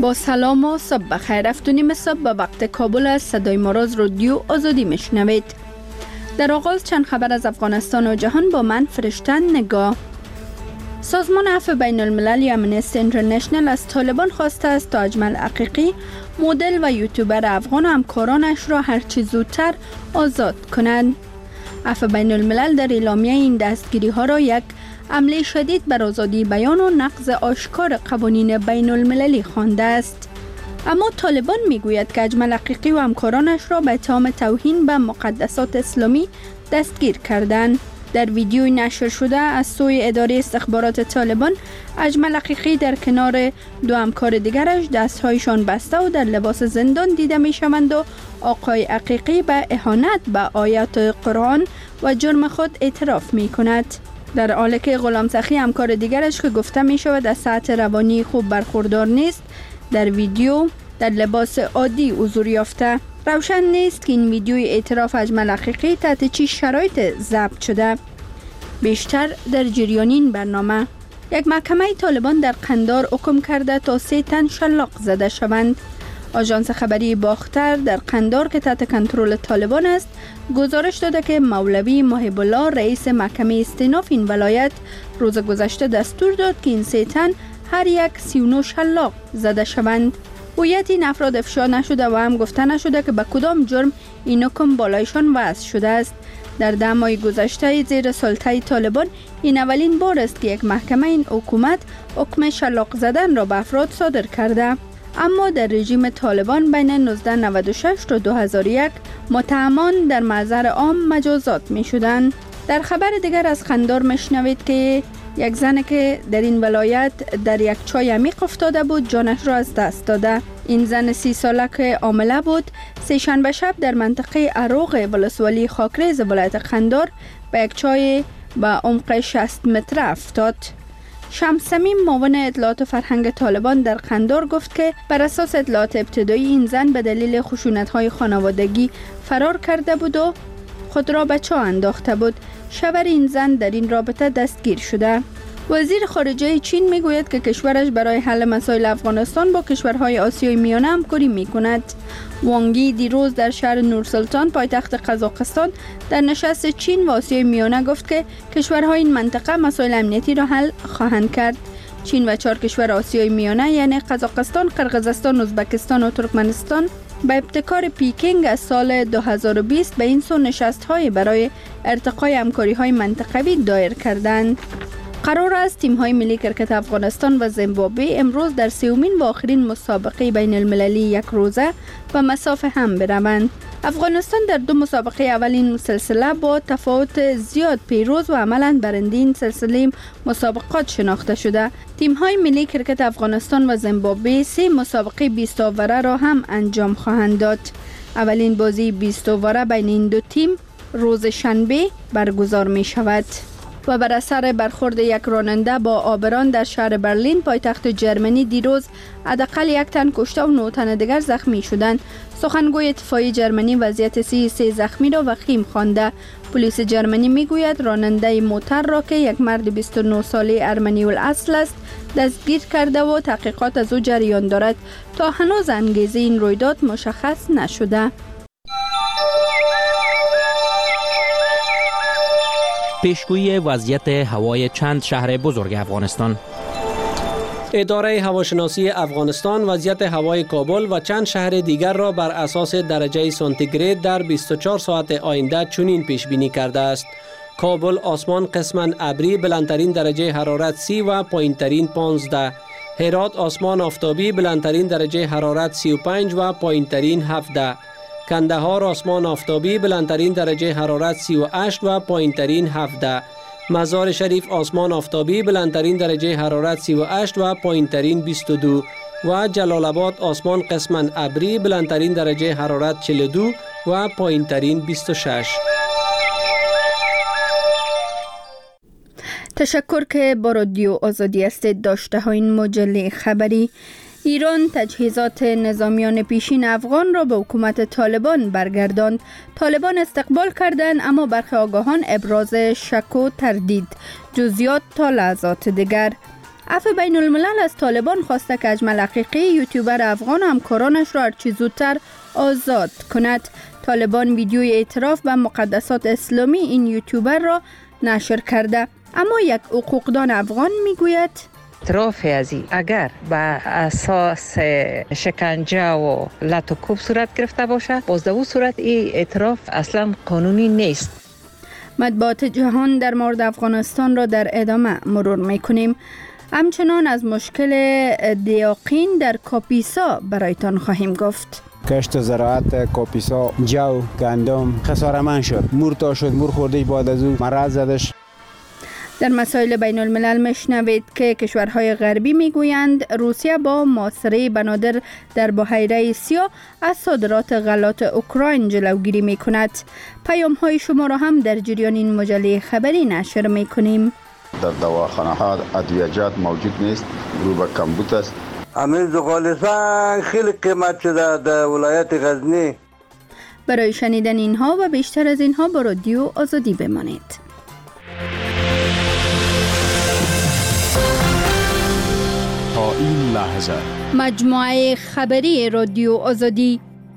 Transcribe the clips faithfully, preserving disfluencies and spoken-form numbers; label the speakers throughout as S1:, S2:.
S1: با سلام و صبح بخیر. هفت و نیم صبح به وقت کابل از صدای ما را از رادیو آزادی میشنوید. در آغاز چند خبر از افغانستان و جهان با من فرشتن نگاه. سازمان عفو بین المللی امنستی اینترنشنل از طالبان خواسته است تا اجمل عقیقی، مدل و یوتیوبر افغان و همکارانش را هرچی زودتر آزاد کنند. عفو بین الملل در اعلامیه این دستگیری ها را یک حمله شدید بر آزادی بیان و نقض آشکار قوانین بین المللی خوانده است. اما طالبان میگوید که اجمل عقیقی و همکارانش را به اتهام توهین به مقدسات اسلامی دستگیر کردند. در ویدیوی نشر شده از سوی اداره استخبارات طالبان، اجمل عقیقی در کنار دو همکار دیگرش دستهایشان بسته و در لباس زندان دیده می شوند و آقای عقیقی به اهانت به آیات قرآن و جرم خود اعتراف می کند. در حالی که غلام سخی همکار دیگرش که گفته می شود از سطح روانی خوب برخوردار نیست، در ویدیو در لباس عادی حضور یافته. روشن نیست که این ویدیوی اعتراف اجمل عقیقی تحت چه شرایط ضبط شده. بیشتر در جریان این برنامه. یک محکمه طالبان در قندار حکم کرده تا سه تن شلاق زده شوند. آژانس خبری باختر در قندار که تحت کنترل طالبان است گزارش داده که مولوی محب الله رئیس محکمه استئناف این ولایت روز گذشته دستور داد که این سه تن هر یک سی و نه شلاق زده شوند. هویت این افراد افشا نشده و هم گفته نشده که به کدام جرم این حکم بالایشان وضع شده است. در ده ماه گذشته زیر سلطه طالبان این اولین بار است که یک محکمه این حکومت حکم شلاق زدن را به افراد صادر کرده. اما در رژیم طالبان بین نوزده نود و شش تا دو هزار و یک متهمان در محضر عام مجازات می شدند. در خبر دیگر از قندار میشنوید که یک زن که در این ولایت در یک چای عمیق افتاده بود جانش را از دست داده. این زن سی ساله که حامله بود سه شنبه شب در منطقه عروق ولسوالی خاکریز ولایت قندار به یک چای به عمق شصت متر افتاد. شمس صمیم معاون اطلاعات و فرهنگ طالبان در قندار گفت که بر اساس اطلاعات ابتدایی این زن به دلیل خشونت‌های خانوادگی فرار کرده بود و خود را به چاه انداخته بود. شوهر این زن در این رابطه دستگیر شده. وزیر خارجه چین میگوید که کشورش برای حل مسائل افغانستان با کشورهای آسیای میانه همکاری میکند. وانگی دیروز در شهر نورسلطان پایتخت قزاقستان در نشست چین و آسیای میانه گفت که کشورهای این منطقه مسائل امنیتی را حل خواهند کرد. چین و چهار کشور آسیای میانه یعنی قزاقستان، قرقیزستان، ازبکستان و ترکمنستان با ابتکار پیکینگ از سال دو هزار و بیست به این سو نشست‌های برای ارتقای همکاری‌های منطقوی دایر کردند. قرار است تیم‌های ملی کرکت افغانستان و زیمبابوه امروز در سومین و آخرین مسابقه بین المللی یک روزه به مسافه هم بروند. افغانستان در دو مسابقه اولین سلسله با تفاوت زیاد پیروز و عملاً برنده این سلسله مسابقات شناخته شده. تیم‌های ملی کرکت افغانستان و زیمبابوه سه مسابقه بیست اوره را هم انجام خواهند داد. اولین بازی بیست اوره بین این دو تیم روز شنبه برگزار می شود. و بر اثر برخورد یک راننده با آبران در شهر برلین پایتخت جرمنی دیروز حداقل یک تن کشته و نه تن دیگر زخمی شدند. سخنگوی اتفاقی جرمنی وضعیت سی سه زخمی را وخیم خوانده. پلیس جرمنی میگوید راننده موتر را که یک مرد بیست و نه ساله ارمنی الاصل است دستگیر کرده و تحقیقات از او جریان دارد. تا هنوز انگیزه این رویداد مشخص نشده.
S2: پیشگویی وضعیت هوای چند شهر بزرگ افغانستان.
S3: اداره هواشناسی افغانستان وضعیت هوای کابل و چند شهر دیگر را بر اساس درجه سانتیگراد در بیست و چهار ساعت آینده چنین پیش بینی کرده است: کابل آسمان قسماً ابری، بلندترین درجه حرارت سی و پایینترین پانزده. هرات آسمان آفتابی، بلندترین درجه حرارت سی و پنج و پایینترین هفده. کندهار آسمان آفتابی، بلندترین درجه حرارت سی و هشت و پایینترین هفده. مزار شریف آسمان آفتابی، بلندترین درجه حرارت سی و هشت و پایینترین بیست و دو. و جلال آباد آسمان قسماً ابری، بلندترین درجه حرارت چهل و دو و پایینترین بیست و شش.
S1: تشکر که با رادیو آزادی هستید. داشته ها این مجله خبری. ایران تجهیزات نظامیان پیشین افغان را به حکومت طالبان برگرداند. طالبان استقبال کردند اما برخی آگاهان ابراز شک و تردید. جزئیات تا لحظات دیگر. عفو بین الملل از طالبان خواسته که اجمل حقیقی یوتیوبر افغان و همکارانش را هرچی زودتر آزاد کند. طالبان ویدیوی اعتراف به مقدسات اسلامی این یوتیوبر را نشر کرده، اما یک حقوقدان افغان میگوید
S4: اعتراف ازی اگر به اساس شکنجه و لط و کوب صورت گرفته باشه، باز در اون صورت این اعتراف اصلا قانونی نیست.
S1: مطبوعات جهان در مورد افغانستان را در ادامه مرور میکنیم. همچنان از مشکل دیاقین در کاپیسا برایتان خواهیم گفت.
S5: کشت زراعت کاپیسا جو گندم خسارمند شد، مور تا شد، مور خورده بعد از او مرض زدش.
S1: در مسائل بین الملل میشنوید که کشورهای غربی میگویند روسیه با محاصره بنادر در بحیره سیاه از صادرات غلات اوکراین جلوگیری میکند. پیام های شما را هم در جریان این مجله خبری نشر میکنیم.
S6: در دواخانه ها ادویجات موجود نیست، رو به کمبود است.
S7: امیر زغالستان خیلی قیمت شده در ولایت غزنی.
S1: برای شنیدن اینها و بیشتر از اینها با رادیو آزادی بمانید.
S8: تا این لحظه
S1: مجموعه خبری رادیو آزادی.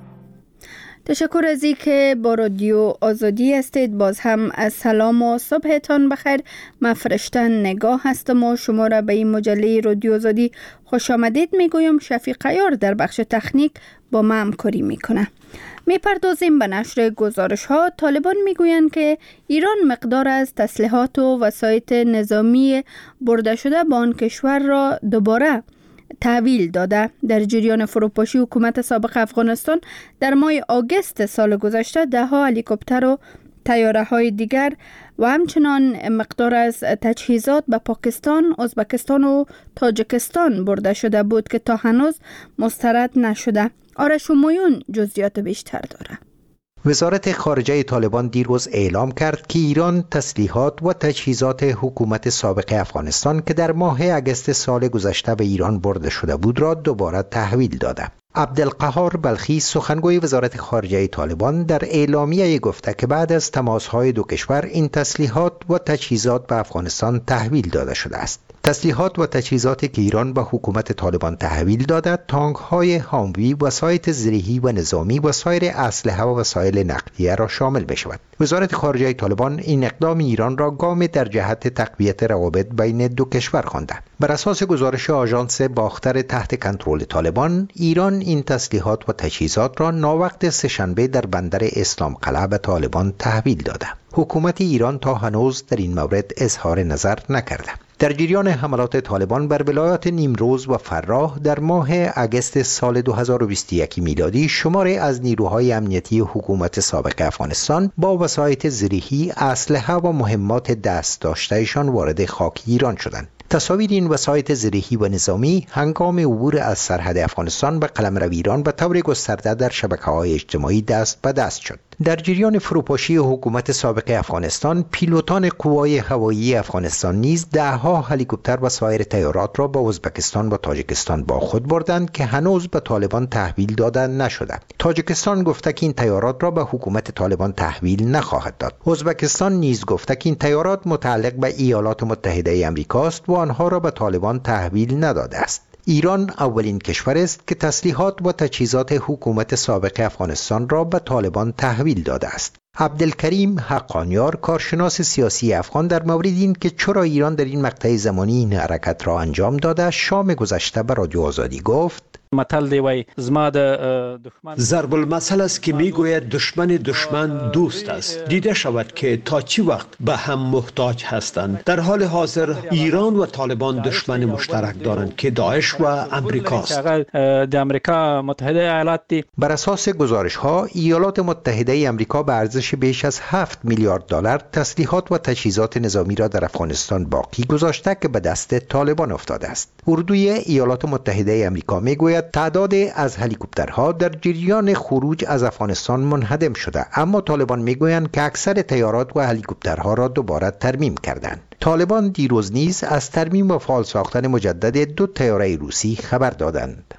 S1: تشکر از این که با رادیو آزادی هستید. باز هم از سلام و صبحتان بخیر. من فرشته نگاه هستم و شما را به این مجله رادیو آزادی خوش آمدید میگویم. شفیق عیار در بخش تکنیک با ما همکاری میکنه. میپردازیم به نشر گزارش ها. طالبان میگویند که ایران مقدار از تسلیحات و وسایل نظامی برده شده به آن کشور را دوباره تحویل داده. در جریان فروپاشی حکومت سابق افغانستان در ماه آگوست سال گذشته ده ها هلیکوپتر و طیاره های دیگر و همچنان مقدار از تجهیزات به پاکستان، ازبکستان و تاجیکستان برده شده بود که تا هنوز مسترد نشده. آرش همایون جزئیات بیشتر داره.
S9: وزارت خارجه طالبان دیروز اعلام کرد که ایران تسلیحات و تجهیزات حکومت سابق افغانستان که در ماه اگست سال گذشته به ایران برده شده بود را دوباره تحویل داده. عبدالقهار بلخی سخنگوی وزارت خارجه طالبان در اعلامیه گفته که بعد از تماس‌های دو کشور این تسلیحات و تجهیزات به افغانستان تحویل داده شده است. تسلیحات و تجهیزاتی که ایران به حکومت طالبان تحویل داده تانک‌های هاموی، وسایل زرهی و نظامی و سایر اسلحه و وسایل نقلیه را شامل بشود. وزارت خارجه طالبان این اقدام ایران را گامی در جهت تقویت روابط بین دو کشور خوانده. بر اساس گزارش آژانس باختر تحت کنترل طالبان، ایران این تسلیحات و تجهیزات را ناوقت سه‌شنبه در بندر اسلام قلعه به طالبان تحویل داده. حکومت ایران تا هنوز در این مورد اظهار نظر نکرده. در جریان حملات طالبان بر ولایات نیمروز و فراه در ماه اگست سال دو هزار و بیست و یک میلادی شماری از نیروهای امنیتی حکومت سابق افغانستان با وسایل زرهی، اسلحه و مهمات دست داشتهشان وارد خاک ایران شدند. تصاویر این وسایل زرهی و نظامی هنگام عبور از سرحد افغانستان به قلمرو ایران به طور گسترده در شبکه‌های اجتماعی دست به دست شد. در جریان فروپاشی حکومت سابق افغانستان، پیلوتان قوای هوایی افغانستان نیز ده‌ها هلیکوپتر و سایر طیارات را به ازبکستان و تاجیکستان با خود بردند که هنوز به طالبان تحویل داده نشده. تاجیکستان گفته که این طیارات را به حکومت طالبان تحویل نخواهد داد. ازبکستان نیز گفته که این طیارات متعلق به ایالات متحده آمریکا است و آنها را به طالبان تحویل نداده است. ایران اولین کشور است که تسلیحات و تجهیزات حکومت سابق افغانستان را به طالبان تحویل داده است. عبدالکریم حقانیار، کارشناس سیاسی افغان، در مورد این که چرا ایران در این مقطع زمانی این حرکت را انجام داده شام گذشته به رادیو آزادی گفت:
S10: متل دی وای زما د دشمن
S11: ضرب المثل است که میگوید دشمن دشمن دوست است. دیده شود که تا چی وقت به هم محتاج هستند. در حال حاضر ایران و طالبان دشمن مشترک دارند که داعش و امریکاست.
S10: د امریکا متحده ایالات دی.
S9: بر اساس گزارش ها ایالات متحده آمریکا به ارزش بیش از هفت میلیارد دلار تسلیحات و تجهیزات نظامی را در افغانستان باقی گذاشته که به دست طالبان افتاده است. اردوی ایالات متحده آمریکا میگوید تعداد از هلیکوپترها در جریان خروج از افغانستان منهدم شده، اما طالبان میگویند که اکثر طیارات و هلیکوپترها را دوباره ترمیم کردند. طالبان دیروز نیز از ترمیم و فعال ساختن مجدد دو طیاره روسی خبر دادند.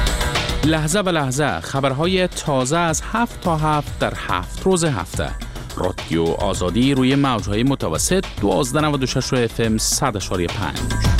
S8: لحظه به لحظه خبرهای تازه از هفت تا هفت در هفت روز هفته. رادیو آزادی روی موج‌های متوسط دوازده نود و شش اف ام صد و پنج.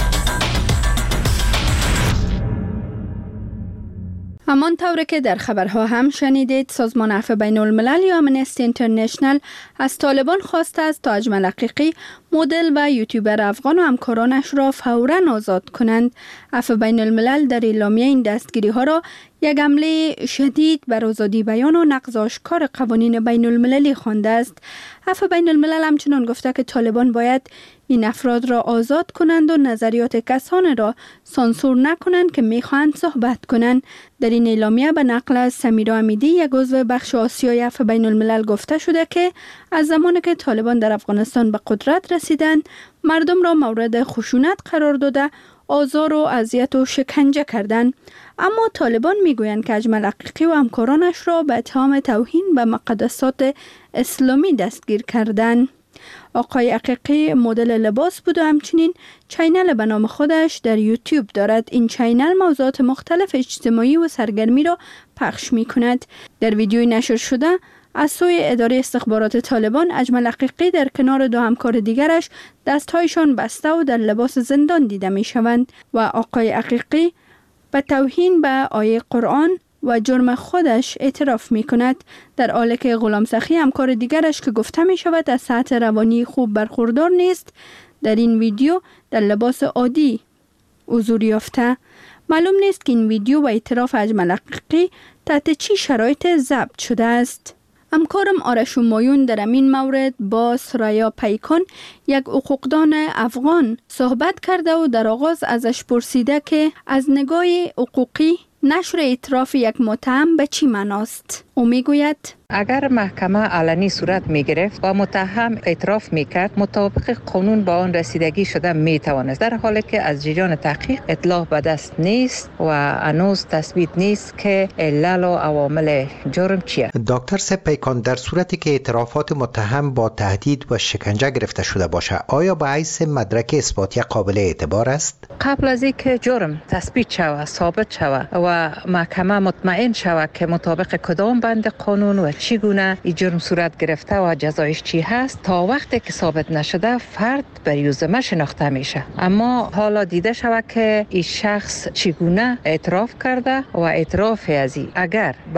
S1: همان طوری که در خبرها هم شنیدید، سازمان عفو بین الملل یا امنستی اینترنشنل از طالبان خواسته است تا اجمل حقیقی، مدل و یوتیوبر افغان و همکارانش را فوراً آزاد کنند. عفو بین الملل در اعلامیه این دستگیری ها را یک حمله شدید بر آزادی بیان و نقض آشکار قوانین بین المللی خوانده است. عفو بین الملل همچنان گفته که طالبان باید این افراد را آزاد کنند و نظریات کسانی را سانسور نکنند که میخواهند صحبت کنند. در این اعلامیه به نقل از سمیرا امیدی، یک عضو بخش آسیای عفو بین الملل، گفته شده که از زمانی که طالبان در افغانستان به قدرت رسیدند، مردم را مورد خشونت قرار داده، آزار و اذیت و شکنجه کردند. اما طالبان میگویند که اجمل حقیقی و همکارانش را به اتهام توهین به مقدسات اسلامی دستگیر کردند. آقای حقیقی مدل لباس بود و همچنین چینل به نام خودش در یوتیوب دارد. این چینل موضوعات مختلف اجتماعی و سرگرمی را پخش می کند. در ویدیوی نشر شده از سوی اداره استخبارات طالبان، اجمل حقیقی در کنار دو همکار دیگرش دستهایشان بسته و در لباس زندان دیده می شوند و آقای حقیقی به توهین به آیه قرآن و جرم خودش اعتراف می کند، در حالی که غلام سخی همکار دیگرش که گفته می شود از سطح روانی خوب برخوردار نیست، در این ویدیو در لباس عادی حضور یافته. معلوم نیست که این ویدیو و اعتراف اجمل حقیقی تحت چی شرایط ضبط شده است. همکارم آرش همایون در این مورد با سریا پیکان، یک حقوقدان افغان، صحبت کرده و در آغاز ازش پرسیده که از نگاه حقوقی نشر اعتراف یک متهم به چی معناست؟ او میگوید
S4: اگر محکمه علنی صورت می گرفت و متهم اعتراف می کرد، مطابق قانون با آن رسیدگی شده می توانست، در حالی که از جریان تحقیق اطلاع به دست نیست و هنوز تثبیت نیست که علل و عوامل جرم چیه.
S9: دکتر سپیکان، در صورتی که اعترافات متهم با تهدید و شکنجه گرفته شده باشه، آیا به حیث مدرک اثباتی قابل اعتبار است؟
S4: قبل از اینکه جرم تثبیت شود، ثابت شود و محکمه مطمئن شود که مطابق کدام بند قانون و چگونه این جرم صورت گرفته و جزایش چی هست، تا وقتی که ثابت نشده فرد بر یوزمه شناخته میشه. اما حالا دیده شود که این شخص چگونه اعتراف کرده و اعتراف از این اگر به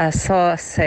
S4: اساس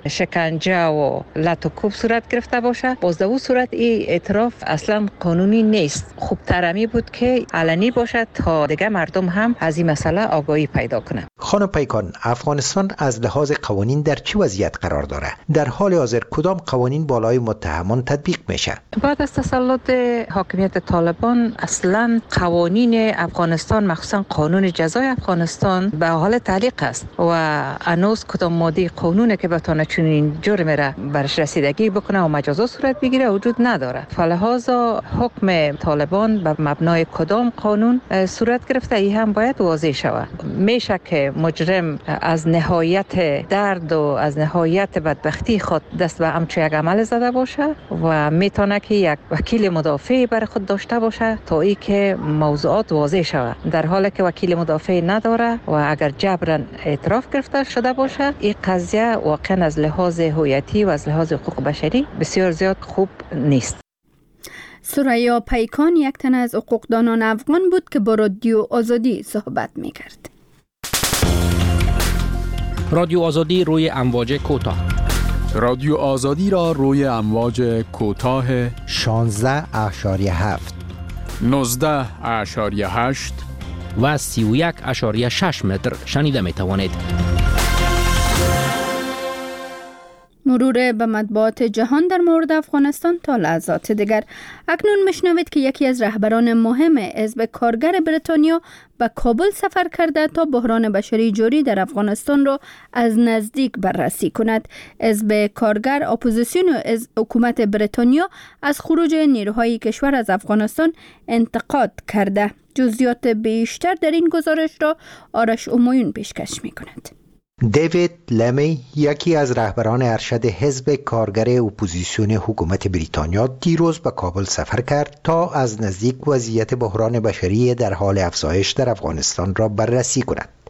S4: شکنجه و لط و کوب صورت گرفته باشه، باز در اون صورت این اعتراف اصلا قانونی نیست. خوب ترمی بود که علنی باشه تا دیگه مردم هم از این مسئله آگاهی پیدا کنه.
S9: خانم پیکان، افغانستان از لحاظ قوانین در چه وضعیت قرار داره؟ در حال حاضر کدام قوانین بالای متهمان تطبیق میشه؟ بعد
S4: از تسلط حاکمیت طالبان اصلا قوانین افغانستان، مخصوصا قانون جزای افغانستان، به حال تعلیق است و هنوز کدام ماده قانونی که بتونه چنین جرم را برش رسیدگی بکنه و مجازات صورت بگیره وجود نداره. فلهذا حکم طالبان به مبنای کدام قانون صورت گرفته ای هم باید واضح شود. میشه که مجرم از نهایت درد و از نهایت بدبختی خود دست به همچون یک عمل زده باشه و میتونه که یک وکیل مدافع برای خود داشته باشه تا ای که موضوعات واضح شود. در حالی که وکیل مدافع نداره و اگر جبران اعتراف گرفته شده باشه، این قضیه واقعا از لحاظ هویتی و از لحاظ حقوق بشری بسیار زیاد خوب نیست.
S1: سریا پیکان یک تن از حقوقدانان افغان بود که با رادیو آزادی صحبت میکرد.
S2: رادیو آزادی روی امواج کوتاه.
S8: رادیو آزادی را روی امواج کوتاه
S9: شانزده اشاریه هفت،
S8: نوزده اشاریه هشت
S2: و سی و یک اشاریه شش متر شنیده می توانید.
S1: مرور به مطبوعات جهان در مورد افغانستان تا لحظات دیگر. اکنون میشنوید که یکی از رهبران مهم حزب کارگر بریتانیا به کابل سفر کرده تا بحران بشری جاری در افغانستان را از نزدیک بررسی کند. حزب کارگر اپوزیسیون از حکومت بریتانیا از خروج نیروهای کشور از افغانستان انتقاد کرده. جزئیات بیشتر در این گزارش را آرش همایون پیشکش می کند.
S9: دیوید لمی، یکی از رهبران ارشد حزب کارگر اپوزیسیون حکومت بریتانیا، دیروز به کابل سفر کرد تا از نزدیک وضعیت بحران بشری در حال افزایش در افغانستان را بررسی کند.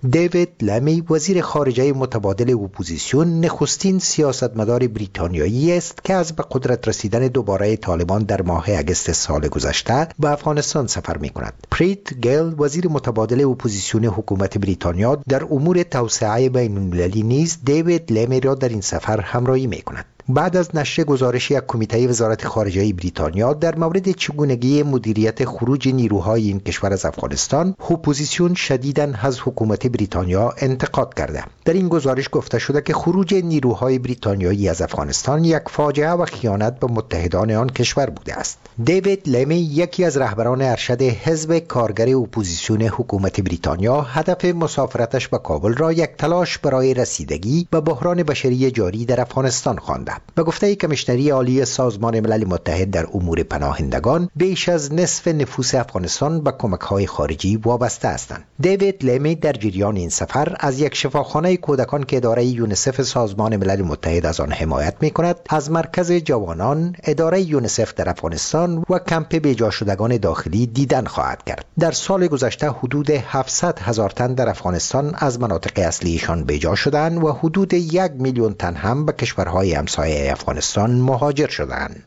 S9: دیوید لمی وزیر خارجه متبادل اپوزیسیون نخستین سیاستمدار بریتانیایی است که از به قدرت رسیدن دوباره طالبان در ماه اگست سال گذشته به افغانستان سفر می کند. پریت گیل وزیر متبادل اپوزیسیون حکومت بریتانیا در امور توسعه بین المللی نیز دیوید لمی را در این سفر همراهی می کند. بعد از نشر گزارش یک کمیته وزارت خارجه بریتانیا در مورد چگونگی مدیریت خروج نیروهای این کشور از افغانستان، اپوزیسیون شدیداً از حکومت بریتانیا انتقاد کرده. در این گزارش گفته شده که خروج نیروهای بریتانیایی از افغانستان یک فاجعه و خیانت به متحدان آن کشور بوده است. دیوید لمی یکی از رهبران ارشد حزب کارگر اپوزیسیون حکومت بریتانیا هدف مسافرتش به کابل را یک تلاش برای رسیدگی به بحران بشری جاری در افغانستان خوانده. به گفته کمیشنری عالی سازمان ملل متحد در امور پناهندگان، بیش از نصف نفوس افغانستان به کمک‌های خارجی وابسته هستند. دیوید لمی در جریان این سفر از یک شفاخانه کودکان که اداره یونیسف سازمان ملل متحد از آن حمایت می‌کند، از مرکز جوانان، اداره یونیسف در افغانستان و کمپ بیجا شدگان داخلی دیدن خواهد کرد. در سال گذشته حدود هفتصد هزار تن در افغانستان از مناطق اصلیشان بیجا شدند و حدود یک میلیون تن هم به کشورهای همسایه افغانستان مهاجر شدند.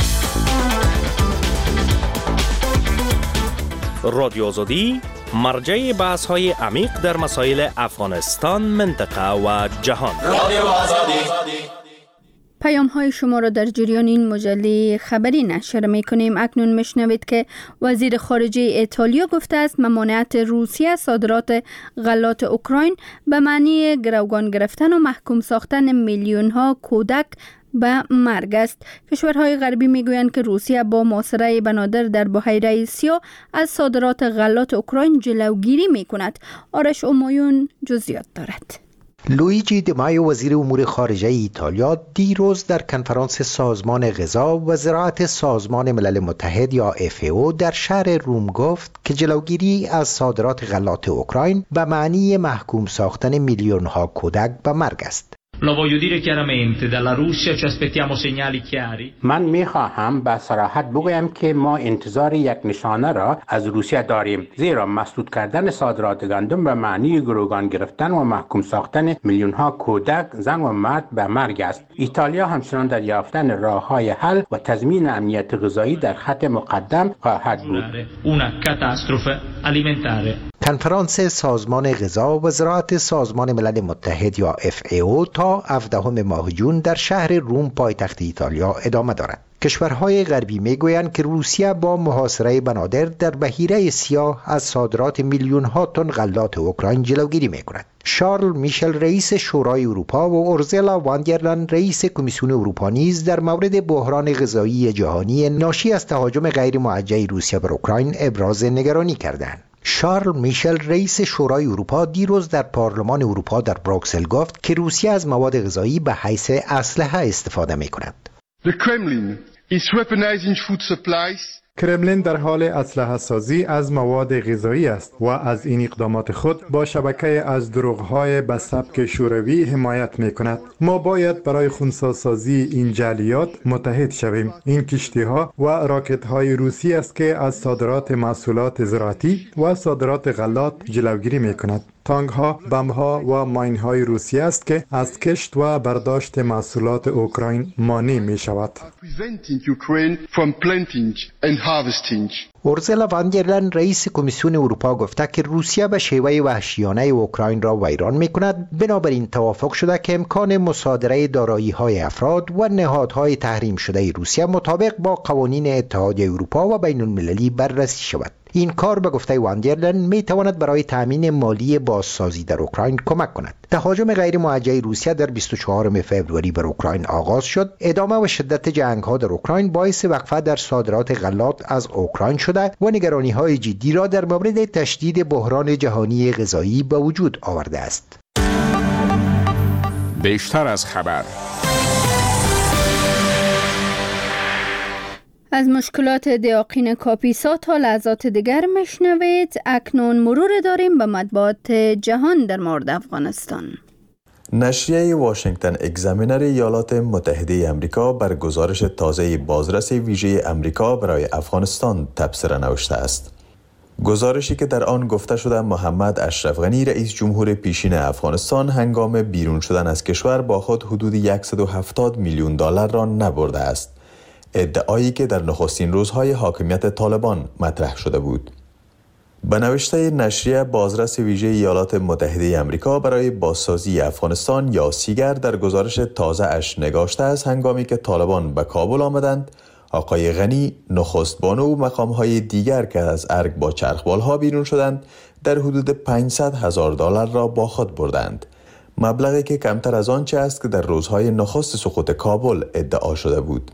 S12: رادیو آزادی مرجع بحث‌های عمیق در مسائل افغانستان، منطقه و جهان. رادیو آزادی.
S1: پیام های شما را در جریان این مجله خبری نشر می کنیم. اکنون میشنوید که وزیر خارجه ایتالیا گفته است ممانعت روسیه صادرات غلات اوکراین به معنی گروگان گرفتن و محکوم ساختن میلیون ها کودک به مرگ است. کشورهای غربی میگویند که روسیه با محاصره بنادر در بحیره سیاه از صادرات غلات اوکراین جلوگیری می کند. آرش اومایون جزئیات دارد.
S9: لویجی دیمایو وزیر امور خارجه ایتالیا دیروز در کنفرانس سازمان غذا و زراعت سازمان ملل متحد یا اف ای او در شهر روم گفت که جلوگیری از صادرات غلات اوکراین به معنی محکوم ساختن میلیون ها کودک به مرگ است.
S13: Lo voglio dire chiaramente, dalla Russia ci aspettiamo segnali chiari.
S14: من میخواهم به صراحت بگویم که ما انتظار یک نشانه را از روسیه داریم، زیرا مسدود کردن صادرات گندم به معنی گروگان گرفتن و محکوم ساختن میلیون ها کودک، زن و مرد به مرگ است. ایتالیا همچنان در یافتن راه‌های حل و تضمین امنیت غذایی در خط مقدم خواهد بود.
S13: Una catastrofe alimentare.
S9: کنفرانس سازمان غذا و زراعت سازمان ملل متحد یا اف ای او تا هفدهم ماه جون در شهر روم پایتخت ایتالیا ادامه دارد. کشورهای غربی میگویند که روسیه با محاصره بنادر در بحیره سیاه از صادرات میلیون ها تن غلات اوکراین جلوگیری میکند. شارل میشل رئیس شورای اروپا و اورزلا واندرلن رئیس کمیسیون اروپا نیز در مورد بحران غذایی جهانی ناشی از تهاجم غیر موجه روسیه بر اوکراین ابراز نگرانی کردند. شارل میشل رئیس شورای اروپا دیروز در پارلمان اروپا در بروکسل گفت که روسیه از مواد غذایی به حیث اسلحه استفاده میکند.
S15: The Kremlin is weaponizing food supplies.
S16: کرملین در حال اسلحه سازی از مواد غذایی است و از این اقدامات خود با شبکه از دروغ‌های به سبک شوروی حمایت می‌کند. ما باید برای خنثی سازی این جعلیات متحد شویم. این کشتی‌ها و راکت‌های روسی است که از صادرات محصولات زراعتی و صادرات غلات جلوگیری می‌کند. تانک‌ها، بمب‌ها و ماین‌های روسی است که از کشت و برداشت محصولات اوکراین مانع می‌شود.
S9: اورزلا واندرلن رئیس کمیسیون اروپا گفته که روسیه به شیوه وحشیانه اوکراین را ویران می‌کند. بنابراین توافق شده که امکان مصادره دارایی‌های افراد و نهادهای تحریم شده روسیه مطابق با قوانین اتحادیه اروپا و بین‌المللی بررسی شود. این کار به گفته واندرلن می تواند برای تامین مالی بازسازی در اوکراین کمک کند. تهاجم غیر موجه روسیه در بیست و چهارم فوریه بر اوکراین آغاز شد. ادامه و شدت جنگ‌ها در اوکراین باعث وقفه در صادرات غلات از اوکراین شده و نگرانی‌های جدی را در مورد تشدید بحران جهانی غذایی به وجود آورده است.
S8: بیشتر از خبر.
S1: از مشکلات دیاقین کاپیسا تا لحظات دیگر میشنوید. اکنون مرور داریم به مطبوعات جهان در مورد افغانستان.
S17: نشریه واشنگتن اگزامینر ایالات متحده امریکا بر گزارش تازه بازرس ویژه امریکا برای افغانستان تبصره نوشته است. گزارشی که در آن گفته شده محمد اشرف غنی رئیس جمهور پیشین افغانستان هنگام بیرون شدن از کشور با خود حدود صد و هفتاد میلیون دلار را نبرده است. ادعایی که در نخستین روزهای حاکمیت طالبان مطرح شده بود. به نوشته نشریه بازرس ویژه ایالات متحده آمریکا برای بازسازی افغانستان یا سیگر در گزارش تازه اش نگاشته است هنگامی که طالبان به کابل آمدند، آقای غنی نخست بانو و مقام‌های دیگر که از ارگ با چرخبال‌ها بیرون شدند در حدود پانصد هزار دلار را با خود بردند. مبلغی که کمتر از آنچه است که در روزهای نخست سقوط کابل ادعا شده بود.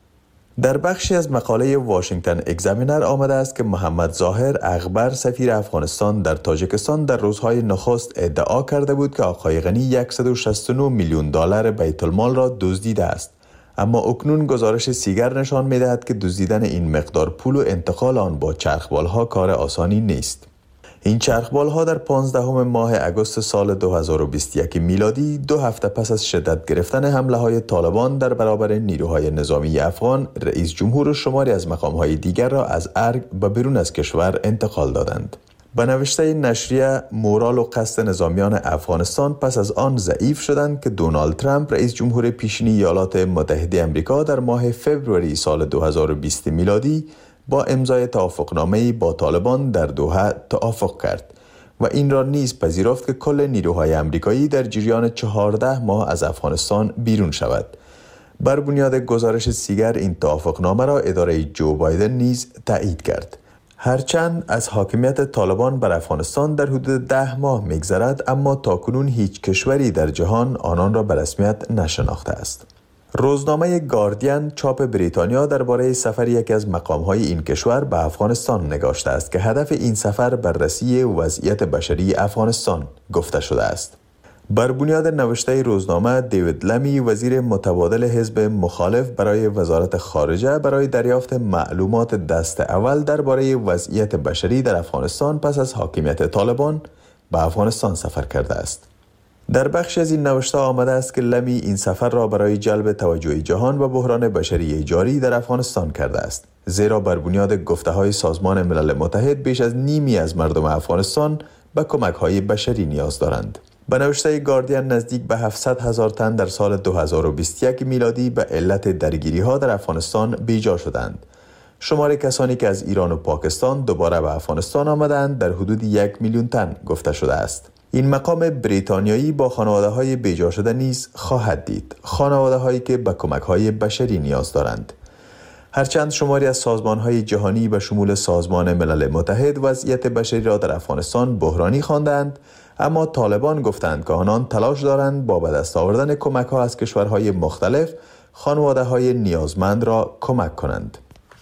S17: در بخشی از مقاله واشنگتن اگزامینر آمده است که محمد ظاهر اغبر سفیر افغانستان در تاجیکستان در روزهای نخست ادعا کرده بود که آقای غنی صد و شصت و نه میلیون دلار بیت المال را دزدیده است. اما اکنون گزارش سیگر نشان می‌دهد که دزدیدن این مقدار پول و انتقال آن با چرخبال‌ها کار آسانی نیست. این چرخبال‌ها در پانزدهم ماه اگست سال دو هزار و بیست و یک میلادی، دو هفته پس از شدت گرفتن حمله‌های طالبان در برابر نیروهای نظامی افغان، رئیس جمهور و شماری از مقام‌های دیگر را از ارگ به بیرون از کشور انتقال دادند. به نوشته نشریه، مورال و قصد نظامیان افغانستان پس از آن ضعیف شدند که دونالد ترامپ رئیس جمهور پیشین ایالات متحده آمریکا در ماه فوریه سال دو هزار و بیست میلادی با امضای توافقنامه‌ای با طالبان در دوحه توافق کرد و این را نیز پذیرفت که کل نیروهای آمریکایی در جریان چهارده ماه از افغانستان بیرون شود. بر بنیاد گزارش سیگر این توافقنامه را اداره جو بایدن نیز تایید کرد. هرچند از حاکمیت طالبان بر افغانستان در حدود ده ماه می‌گذرد، اما تاکنون هیچ کشوری در جهان آنان را به رسمیت نشناخته است. روزنامه گاردین چاپ بریتانیا درباره سفر یکی از مقام‌های این کشور به افغانستان نگاشته است که هدف این سفر بررسی وضعیت بشری افغانستان گفته شده است. بر بنیاد نوشته روزنامه، دیوید لمی وزیر متبادل حزب مخالف برای وزارت خارجه برای دریافت معلومات دست اول درباره وضعیت بشری در افغانستان پس از حاکمیت طالبان به افغانستان سفر کرده است. در بخش از این نوشته آمده است که لمی این سفر را برای جلب توجه جهان به بحران بشری جاری در افغانستان کرده است، زیرا بر بنیاد گفته‌های سازمان ملل متحد بیش از نیمی از مردم افغانستان به کمک‌های بشری نیاز دارند. به نوشته گاردین، نزدیک به هفتصد هزار تن در سال دو هزار و بیست و یک میلادی به علت درگیری‌ها در افغانستان بیجا شدند. شمار کسانی که از ایران و پاکستان دوباره به افغانستان آمدند در حدود یک میلیون تن گفته شده است. این مقام بریتانیایی با خانواده‌های بیجا شده نیز خواهد دید، خانواده‌هایی که به کمک‌های بشری نیاز دارند. هرچند شماری از سازمان‌های جهانی به شمول سازمان ملل متحد وضعیت بشری را در افغانستان بحرانی خواندند، اما طالبان گفتند که آنان تلاش دارند با به دست آوردن کمک‌ها از کشورهای مختلف خانواده‌های نیازمند را کمک کنند.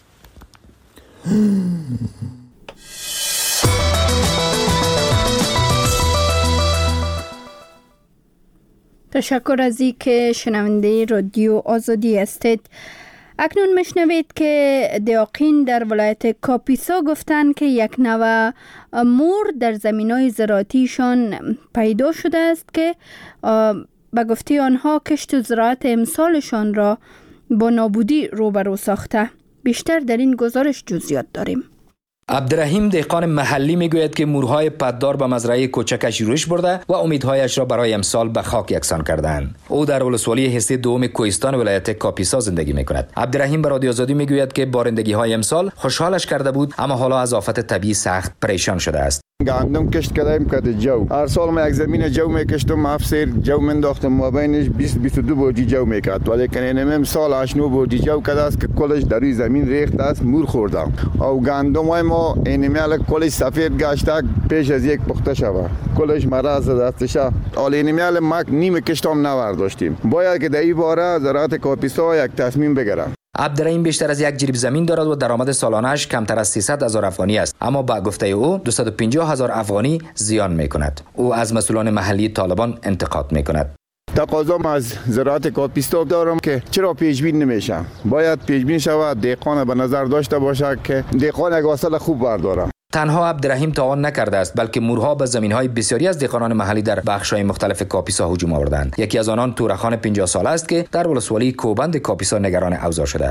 S1: تشکر از این که شنونده رادیو آزادی هستید. اکنون میشنوید که دیاقین در ولایت کاپیسا گفتند که یک نوع مور در زمینای زراعتیشان پیدا شده است که به گفته آنها کشت و زراعت امسالشان را با نابودی روبرو ساخته. بیشتر در این گزارش جزئیات داریم.
S18: عبدالرحیم دهقان محلی میگوید که مورهای پددار به مزرعه کوچکش روش برده و امیدهایش را برای امسال به خاک یکسان کردند. او در ولسوالی حصه دوم کوهستان ولایت کاپیسا زندگی میکند. عبدالرحیم به رادیو آزادی میگوید که بارندگی های امسال خوشحالش کرده بود، اما حالا از آفت طبیعی سخت پریشان شده است.
S6: گندم کشت کردیم که جو هر سال ما یک زمین جو میکشتم، افسر جو منداختم مابینش بیست بیست و دو بوجی جو میکرد، ولی کنه امسال هشت نه بوجی جو کرده است که کلش در روی زمین ریخت است، مور خورده. او گندم های ما اینمیال کلش سفید گشته پیش از یک پخته شود، کلش مرض دستشه. حالا اینمیال ما نیم کشتم نورداشتیم، باید که در این باره زراعت کاپیسا یک تصمیم بگیره.
S18: عبدالرحیم بیشتر از یک جریب زمین دارد و درآمد سالانه‌اش کمتر از سیصد هزار افغانی است، اما با گفته او دویست و پنجاه هزار افغانی زیان می‌کند. او از مسئولان محلی طالبان انتقاد می‌کند.
S6: تقاضا از زراعت کاپیسا دارم که چرا پیش بین نمیشه؟ باید پیش بین شود، دهقان به نظر داشته باشه که دهقان یک حاصل خوب برداره.
S18: تنها عبدالرحیم تعاون نکرده است، بلکه مورها به زمین‌های بسیاری از دهقانان محلی در بخش‌های مختلف کاپیسا هجوم آوردند. یکی از آنان تورخان پنجاه ساله است که در ولسوالی کوبند کاپیسا نگران اوضاع شده است.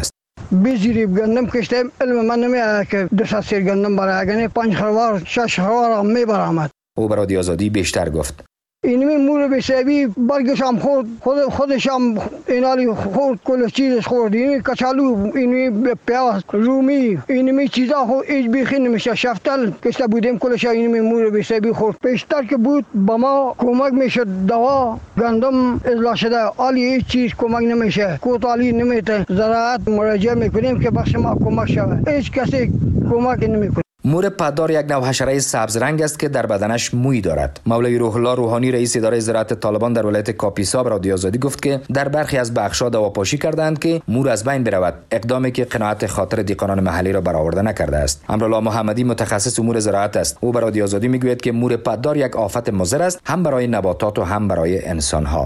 S19: بیزیری گندم کشتیم علم من نمیاد که دو سه سیر گندم برای اگه پنج خروار شش خروار می برآمد.
S18: او برای رادیو آزادی بیشتر گفت.
S19: اینمی مور بسیبی برگش هم خورد خود خودش هم اینالی خورد کل چیزش خورد. اینمی کچالو اینمی پیاز رومی اینمی چیزا خورد ایج بیخی نمیشه. شفتل کشته بودیم کلش اینمی مور بسیبی خورد. پیشتر که بود با ما کمک میشد دوا گندم اصلاح شده عالی هیچ چیز کمک نمیشه. کوتالی نمیته زراعت مراجعه میکنیم که بخش ما کمک شود. هیچ کسی کمک نمیکنه.
S18: مور پددار یک نوع حشره سبز رنگ است که در بدنش موی دارد. مولوی روح الله روحانی رئیس اداره زراعت طالبان در ولایت کاپیسا به رادیو آزادی گفت که در برخی از بخش‌ها دواپاشی کردند که مور از بین برود، اقدامی که قناعت خاطر دیقانان محلی را برآورده نکرده است. امرالله محمدی متخصص امور زراعت است. او به رادیو آزادی میگوید که مور پددار یک آفت مضر است هم برای نباتات و هم برای انسان‌ها.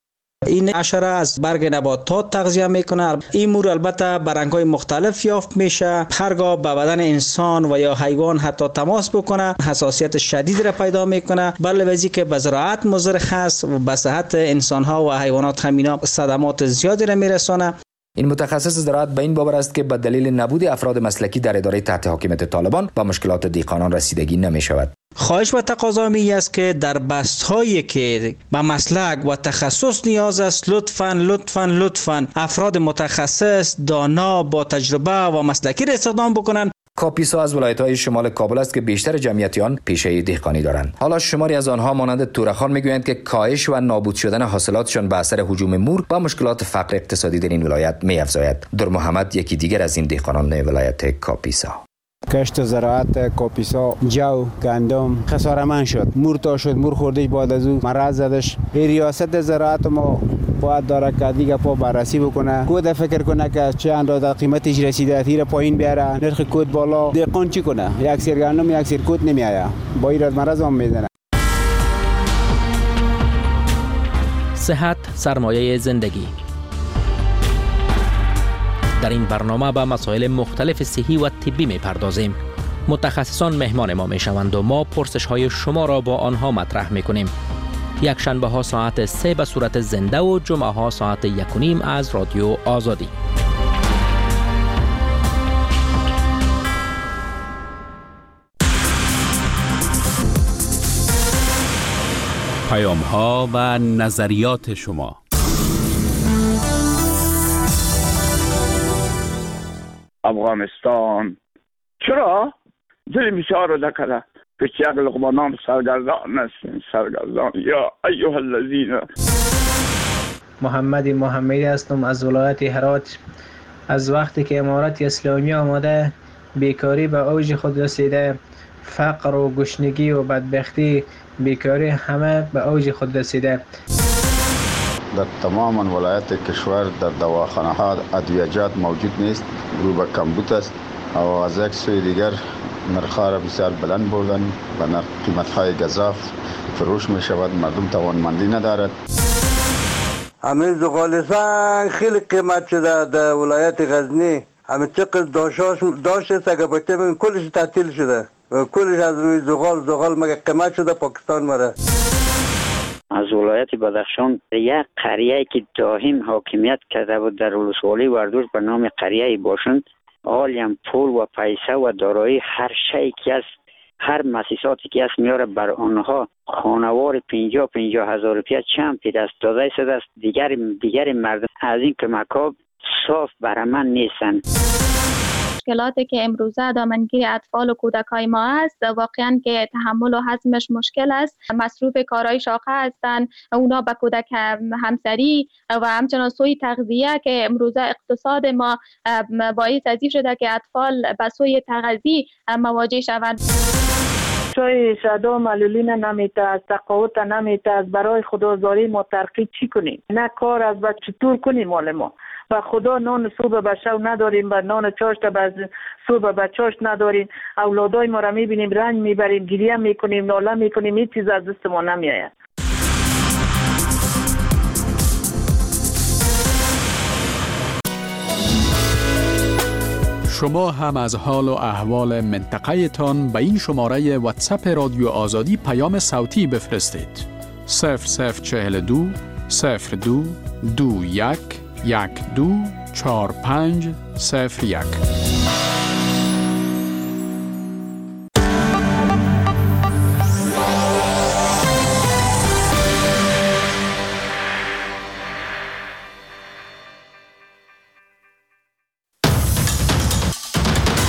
S20: این حشره از برگ نباتات تغذیه میکنه. این مور البته به رنگ‌های مختلف یافت میشه. هرگاه به بدن انسان و یا حیوان حتی تماس بکنه حساسیت شدید را پیدا میکنه. بله وزی که به زراعت مضر هست و به صحت انسان‌ها و حیوانات همینا صدمات زیادی را میرسونه.
S18: این متخصص زراعت به این باور است که به دلیل نبود افراد مسلکی در اداره تحت حاکمیت طالبان به مشکلات دیقانان رسیدگی نمی شود.
S20: خواهش و تقاضا می است که در بست‌هایی که به مسلک و تخصص نیاز است لطفاً لطفاً لطفاً افراد متخصص دانا با تجربه و مسلکی را استخدام بکنند.
S18: کاپیسا از ولایت‌های شمال کابل است که بیشتر جمعیت آن پیشه دهقانی دارند. حالا شماری از آنها مانند تورخان میگویند که کاهش و نابود شدن حاصلاتشان به اثر هجوم مور و مشکلات فقر اقتصادی در این ولایت می‌افزاید. در محمد یکی دیگر از این دهقانان ولایت کاپیسا.
S5: کشت زراعت کاپیسا جو گندم خسارمند شد. مور تا شد مور خوردش بعد از او مرض زدش. ریاست زراعت ما باید داره که دیگه پا بررسی بکنه. کود فکر کنه که چه اندازه قیمتش رسیده تیر پایین بیاره. نرخ کود بالا دهقان چی کنه؟ یک سیر گندم یک سیر کود نمیآید. با این مرض هم میزنه.
S2: صحت سرمایه زندگی. در این برنامه به مسائل مختلف صحی و طبی می‌پردازیم. متخصصان مهمان ما می‌شوند و ما پرسش‌های شما را با آنها مطرح می‌کنیم. یک شنبه ها ساعت سه به صورت زنده و جمعه ها ساعت یک و نیم از رادیو آزادی.
S8: پیام ها و نظریات شما.
S21: افغانستان چرا دل بسیار رو دکره که یک لقمه نام سرگردان است. سرگردان یا ایها الذین.
S22: محمد محمدی هستم از ولایت هرات. از وقتی که امارت اسلامی آمده بیکاری به اوج خود رسیده، فقر و گشنگی و بدبختی بیکاری همه به اوج خود رسیده.
S23: در تمام ولایت کشور در دواخانه ها ادویجات موجود نیست، رو به کمبود است و از یک سوی دیگر نرخ‌ها را بسیار بلند بردن و نرخ قیمت‌های گزاف فروش می شود. مردم توانمندی ندارد.
S7: همین زغال سنگ خیلی قیمت شده در ولایت غزنی. همین چقدر داشتاش داشته سگه بچه من کلش تعطیل شده و کلش از روی زغال زغال مگه قیمت شده پاکستان مره.
S24: از ولایت بدخشان یک قریه که دائم حاکمیت کرده بود در ولسوالی وردوش به نام قریه باشند، عالیم پول و پیسه و دارایی هر شی که است، هر مؤسساتی که است میاره بر آنها خانوار پنجاه پنجاه هزار روپیه چند پی دست داده شده است. دیگر دیگر مردم از این کمک‌ها صاف برامن نیستند.
S25: مشکلاتی که امروزه دامنگیر اطفال و کودکای ما است واقعا که تحمل و هضمش مشکل است. مصروف کارهای شاقه هستند، اونا به کودک همسری و همچنان سوی تغذیه که امروزه اقتصاد ما باعث از این شده که اطفال به سوی تغذیه مواجه شوند.
S26: چای شدا معلولین نمیتاز، تقاوت نمیتاز، برای خدازاری ما ترقی چی کنیم؟ نه کار از با چطور کنیم مال ما و خدا نان صبح به شب نداریم و نان چاشت به صبح به چاشت نداریم. اولادای ما را میبینیم رنج میبریم، گریه میکنیم، ناله میکنیم، هیچ چیز از دست ما نمیآید.
S27: شما هم از حال و احوال منطقه تان به این شماره واتساپ رادیو آزادی پیام صوتی بفرستید. صفر صفر چهل و دو صفر دو دو یک یک دو چهار پنج صفر یک.